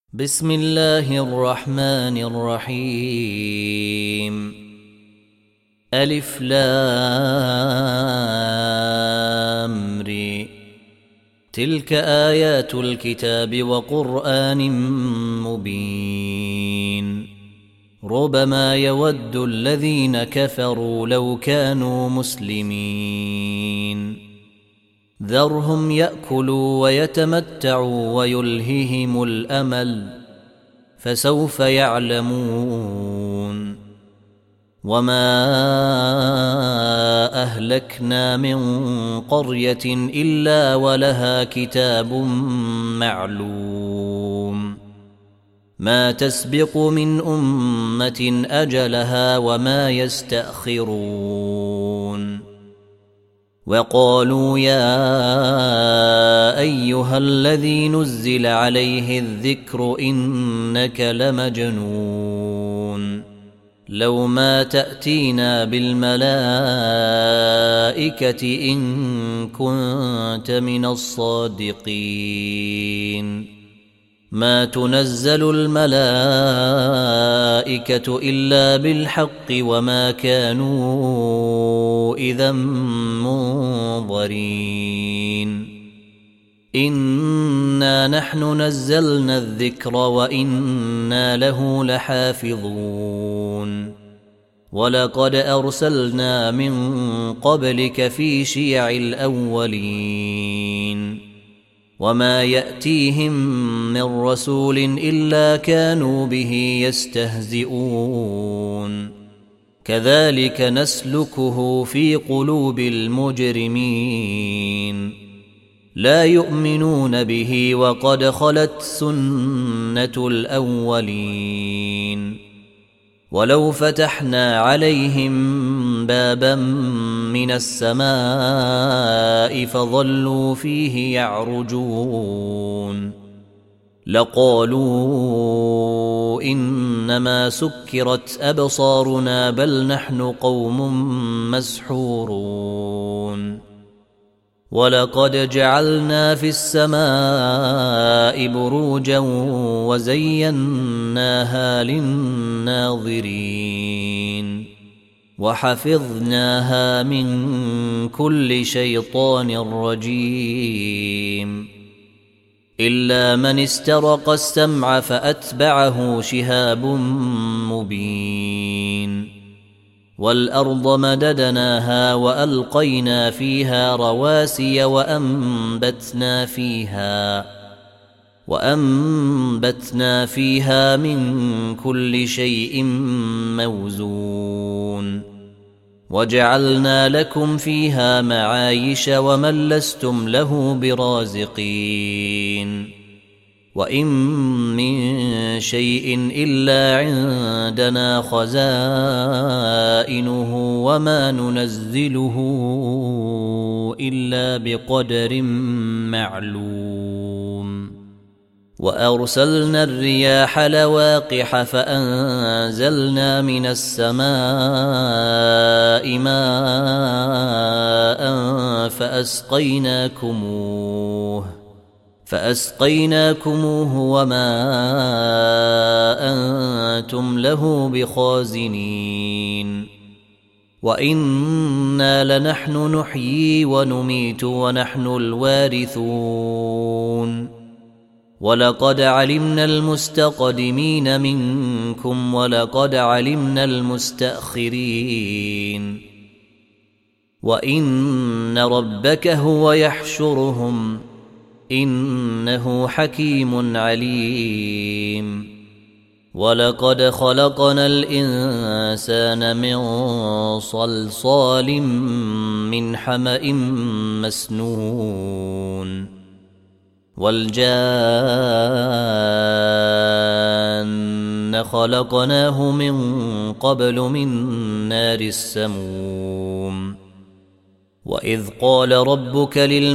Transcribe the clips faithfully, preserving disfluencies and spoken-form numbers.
بسم الله الرحمن الرحيم. ألف لام ر. تلك آيات الكتاب وقرآن مبين. ربما يود الذين كفروا لو كانوا مسلمين. ذرهم يأكلوا ويتمتعوا ويلههم الأمل فسوف يعلمون. وما أهلكنا من قرية إلا ولها كتاب معلوم ما تسبق من أمة أجلها وما يستأخرون. وقالوا يا أيها الذي نزل عليه الذكر إنك لمجنون لو ما تأتينا بالملائكة إن كنت من الصادقين. ما تنزل الملائكة إلا بالحق وما كانوا إذا منظرين. إنا نحن نزلنا الذكر وإنا له لحافظون. ولقد أرسلنا من قبلك في شيع الأولين وما يأتيهم من رسول إلا كانوا به يستهزئون. كذلك نسلكه في قلوب المجرمين. لا يؤمنون به وقد خلت سنة الأولين. ولو فتحنا عليهم بابا من السماء فظلوا فيه يعرجون لقالوا إنما سكرت أبصارنا بل نحن قوم مسحورون. ولقد جعلنا في السماء بروجا وزيناها للناظرين وحفظناها من كل شيطان رجيم إلا من استرق السمع فأتبعه شهاب مبين. والأرض مددناها وألقينا فيها رواسي وأنبتنا فيها وأنبتنا فيها من كل شيء موزون. وجعلنا لكم فيها معايش ومن لستم له برازقين. وإن من شيء إلا عندنا خزائنه وما ننزله إلا بقدر معلوم. وأرسلنا الرياح لواقح فأنزلنا من السماء ماء فأسقيناكموه فأسقيناكموه وما أنتم له بخازنين. وإنا لنحن نحيي ونميت ونحن الوارثون. ولقد علمنا المستقدمين منكم ولقد علمنا المستأخرين. وإن ربك هو يحشرهم إنه حكيم عليم. ولقد خلقنا الإنسان من صلصال من حمأ مسنون. والجان خلقناه من قبل من نار السموم. وإذ قال ربك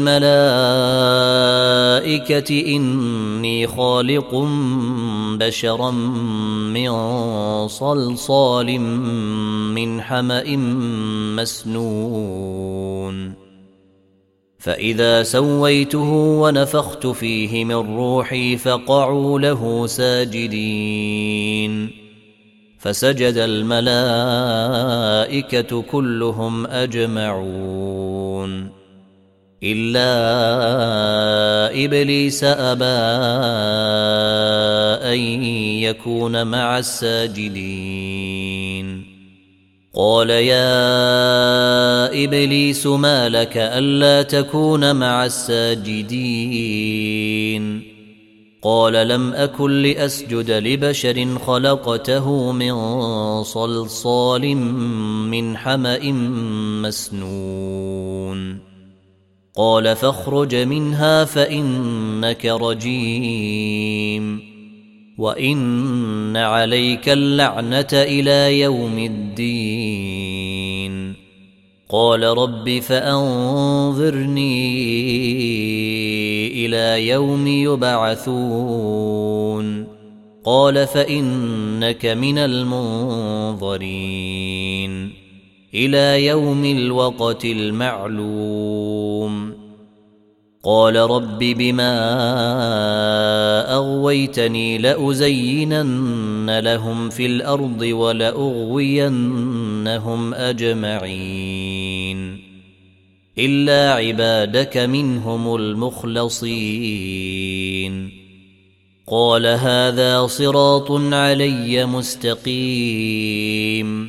للملائكة إني خالق بشرا من صلصال من حمأ مسنون. فإذا سويته ونفخت فيه من روحي فقعوا له ساجدين فسجد الملائكة كلهم أجمعون إلا إبليس أبى أن يكون مع الساجدين قال يا إبليس ما لك ألا تكون مع الساجدين قال لم أكن لأسجد لبشر خلقته من صلصال من حمأ مسنون قال فاخرج منها فإنك رجيم وإن عليك اللعنة إلى يوم الدين قال رب فأنظرني إلى يوم يبعثون قال فإنك من المنظرين إلى يوم الوقت المعلوم قال رب بما أغويتني لأزينن لهم في الأرض ولأغوينهم أجمعين إلا عبادك منهم المخلصين قال هذا صراط علي مستقيم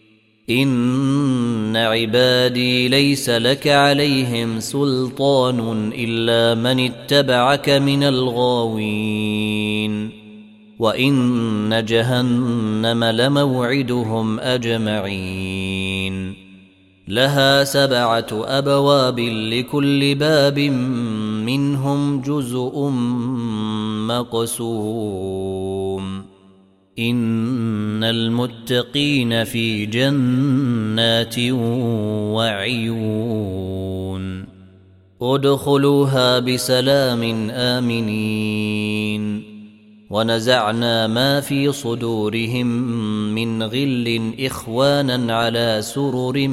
إن عبادي ليس لك عليهم سلطان إلا من اتبعك من الغاوين وإن جهنم لموعدهم أجمعين لها سبعة أبواب لكل باب منهم جزء مقسوم إن المتقين في جنات وعيون ادخلوها بسلام آمنين ونزعنا ما في صدورهم من غل إخوانا على سرر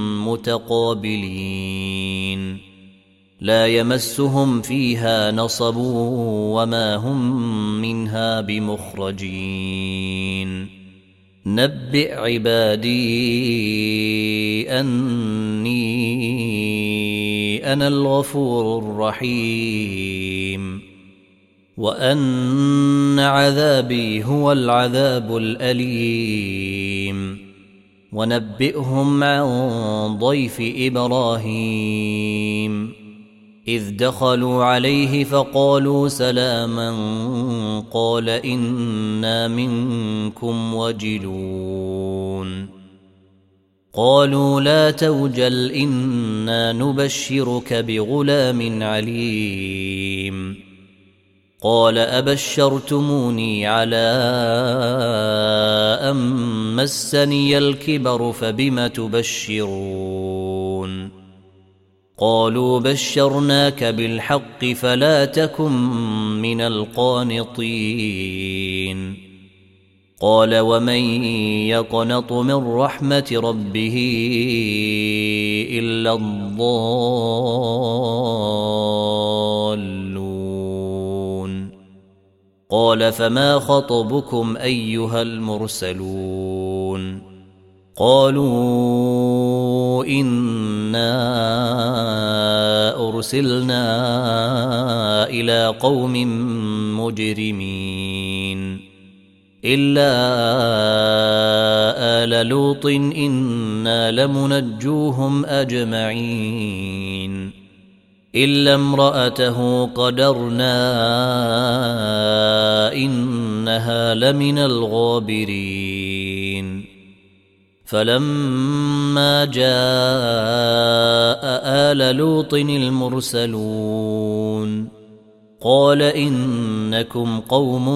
متقابلين لا يمسهم فيها نصب وما هم منها بمخرجين نبئ عبادي أني أنا الغفور الرحيم وأن عذابي هو العذاب الأليم ونبئهم عن ضيف إبراهيم إذ دخلوا عليه فقالوا سلاما قال إنا منكم وجلون قالوا لا توجل إنا نبشرك بغلام عليم قال أبشرتموني على أن مسني الكبر فبم تبشرون قالوا بشرناك بالحق فلا تكن من القانطين قال ومن يقنط من رحمة ربه إلا الضالون قال فما خطبكم أيها المرسلون قالوا إنا أرسلنا إلى قوم مجرمين إلا آل لوط إنا لمنجوهم أجمعين إلا امرأته قدرنا إنها لمن الغابرين فلما جاء آل لوط المرسلون قال إنكم قوم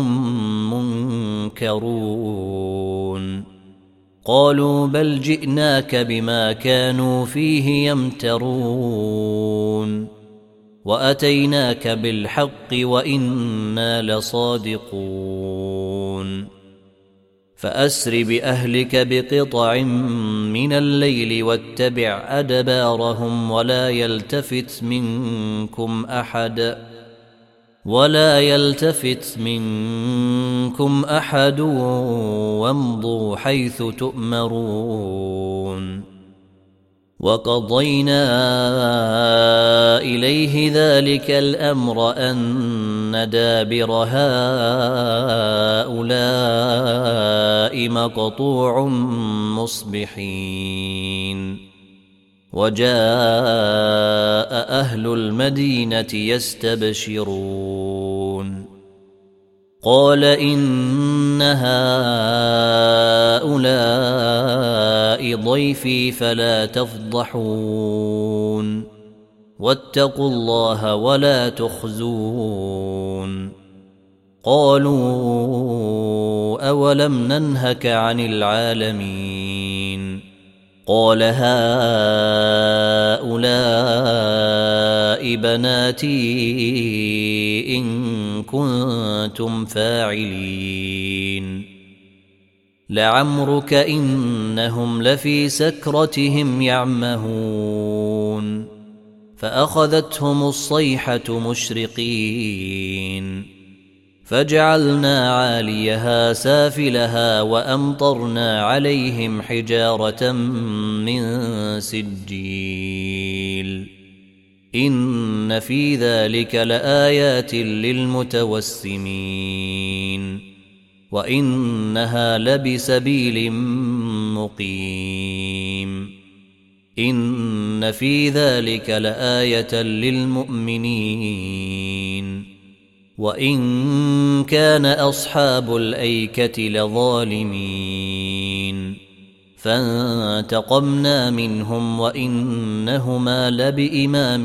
منكرون قالوا بل جئناك بما كانوا فيه يمترون وأتيناك بالحق وإنا لصادقون فأسر بأهلك بقطع من الليل واتبع أدبارهم ولا يلتفت منكم أحد ولا يلتفت منكم أحد وامضوا حيث تؤمرون وقضينا إليه ذلك الأمر أن دابر هؤلاء مقطوع مصبحين وجاء أهل المدينة يستبشرون قال إن هؤلاء ضيفي فلا تفضحون واتقوا الله ولا تخزون قالوا أولم ننهك عن العالمين قال هؤلاء بناتي إن كنتم فاعلين لعمرك إنهم لفي سكرتهم يعمهون فأخذتهم الصيحة مشرقين فجعلنا عاليها سافلها وأمطرنا عليهم حجارة من سجيل إن في ذلك لآيات للمتوسمين وإنها لبسبيل مقيم إن في ذلك لآية للمؤمنين وإن كان أصحاب الأيكة لظالمين فانتقمنا منهم وإنهما لبإمام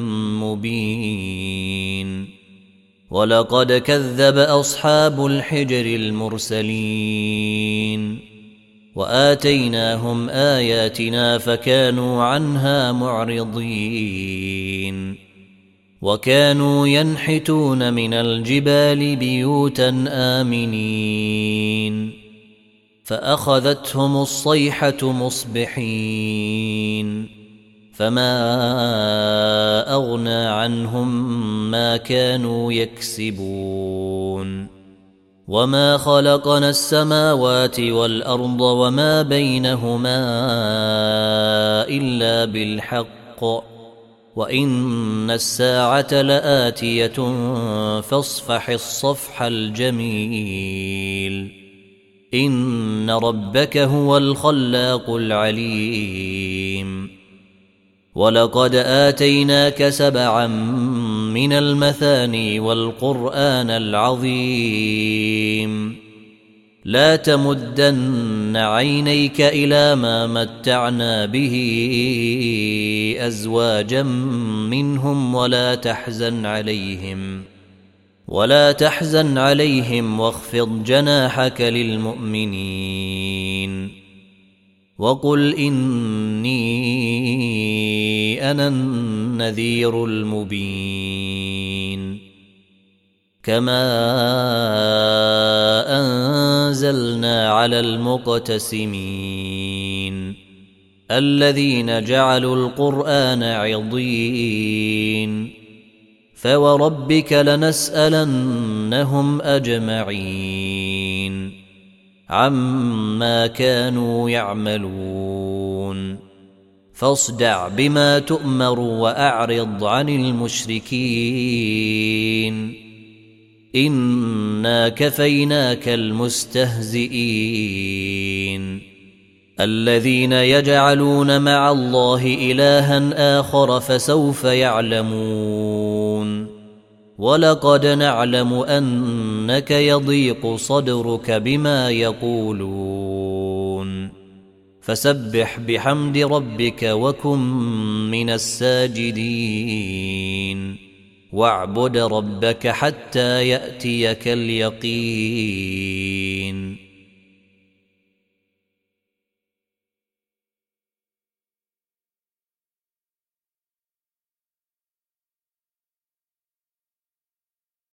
مبين ولقد كذب أصحاب الحجر المرسلين وآتيناهم آياتنا فكانوا عنها معرضين وكانوا ينحتون من الجبال بيوتا آمنين فأخذتهم الصيحة مصبحين فما أغنى عنهم ما كانوا يكسبون وما خلقنا السماوات والأرض وما بينهما إلا بالحق وإن الساعة لآتية فاصفح الصفح الجميل إن ربك هو الخلاق العليم ولقد آتيناك سبعا من المثاني والقرآن العظيم لا تمدن عينيك إلى ما متعنا به أزواجا منهم ولا تحزن عليهم ولا تحزن عليهم واخفض جناحك للمؤمنين وقل إني أنا النذير المبين كما أنزلنا على المقتسمين الذين جعلوا القرآن عضين فوربك لنسألنهم أجمعين عما كانوا يعملون فاصدع بما تؤمر وأعرض عن المشركين إنا كفيناك المستهزئين الذين يجعلون مع الله إلها آخر فسوف يعلمون ولقد نعلم أنك يضيق صدرك بما يقولون فسبح بحمد ربك وكن من الساجدين واعبد ربك حتى يأتيك اليقين